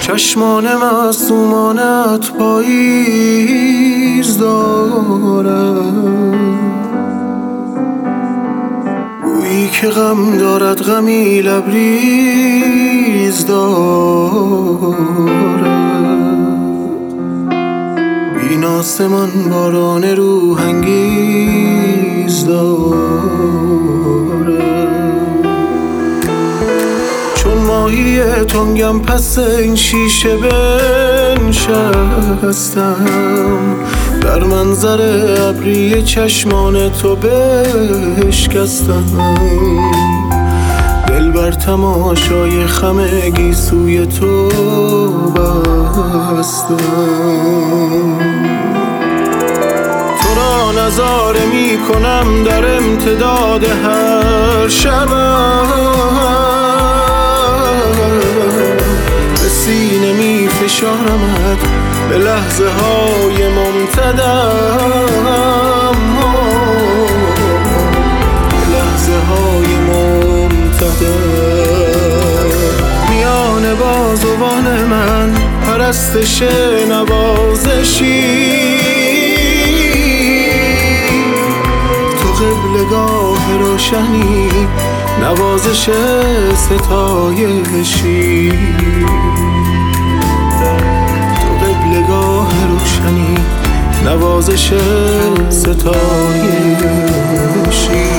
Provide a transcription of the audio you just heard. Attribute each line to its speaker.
Speaker 1: چشمان معصومانت پاییز دارد، گویی که غم دارد غمی لبریز دارد. این آسمان باران روح انگیز دارد. چون ماهی تنگم پس این شیشه بنشستم، در منظر ابری چشمان تو بشکستم. دل بر تماشای خم گیسوی تو بستم. تو را نظاره می کنم در امتداد هر شبم، به سینه می فشارمت به لحظه های ممتدم، به لحظه های ممتدم. میان بازوان من پرستش نوازشی، تو قبلگاه روشنی نوازش ستایشی. تو قبلگاه روشنی نوازش ستایشی.